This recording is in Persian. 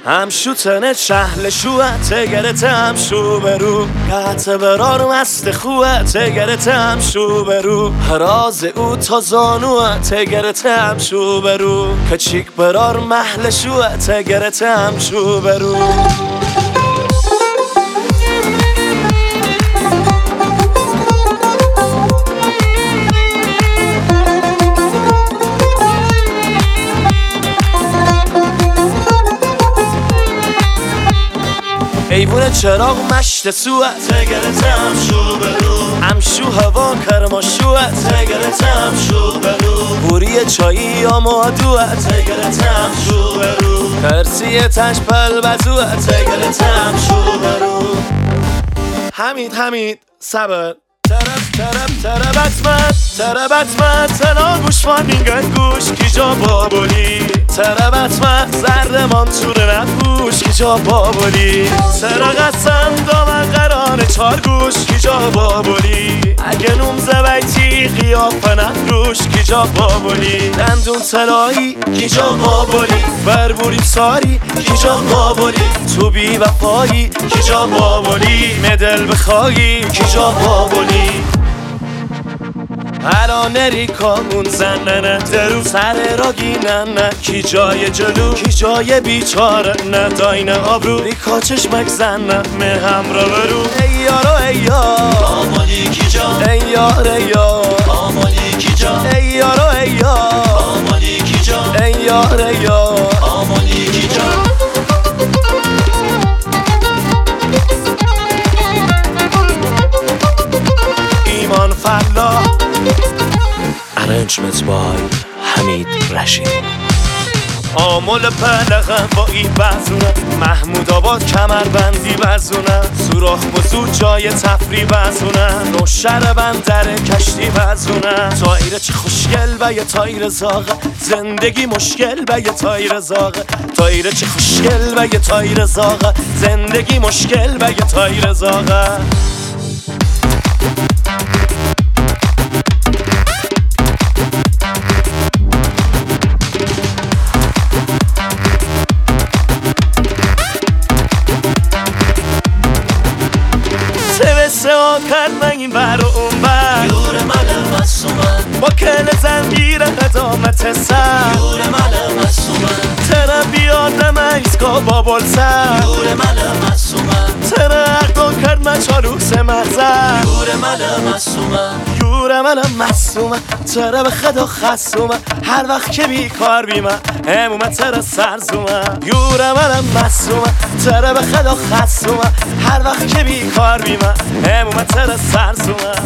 همشو تنه شهل شوه تگرت همشو برو قطع برار مست خوه تگرت همشو برو راز او تا زانوه تگرت همشو برو کچیک برار محل شوه تگرت همشو برو ایوون چراغ مشت سوه تگرت همشو برو همشو هوا کرماشوه تگرت همشو برو بوری چایی یا مادوه تگرت همشو برو ترسی تش پل بزوه تگرت همشو برو حمید صبر تربت تنا گوشمان میگن گوش کی جا بابولی تربت زرمان توره نفوش کی جا بابولی ترقصم دامن قرانه چار گوش کی جا بابولی اگه نوم زبیتی قیافه نفروش کی جا بابولی دندون تلایی کی جا بابولی بربوریم ساری کی جا بابولی تو بی وفایی کی جا بابولی مدل بخوایی کی جا بابولی الان ریکامون زننه درو سر را گیننه کی جای جلو کی جای بیچاره نه داینه آبرو ریکا چشمک زننه مه هم را برو ای یارو ای یار آمالی کی جا ای یار ای یار آمالی کی جا ای یارو ای یار آمالی کی جا ای یار ای یار آمالی کی جا ایمان فلا Arrangement by حمید رشید آمل پلقم با ای بزونه محمود آباد کمربندی بزونه سوراخ بزود جای تفری بزونه نوشر بندر کشتی بزونه تایره چه خوشگل و یه تایر زاغه زندگی مشکل و یه تایر زاغه تایره چه خوشگل و یه تایر زاغه زندگی مشکل و یه تایر زاغه سوا کرد من این بر و اون بر یور مل مسومن با کل زنگیر قدامت سر یور مل مسومن ترا بیادم ایسکا با بلسر یور مل مسومن ترا اقا کرد من چاروکس مغزر یور مل مسومن یور مل مسومن ترا به خدا خسومن هر وقت که بیکار بیمن همومن ترا سرزومن یور مل مسومن ترا به خدا خسومن هر وقت که بیکار بیمن همومن ترا سرزومن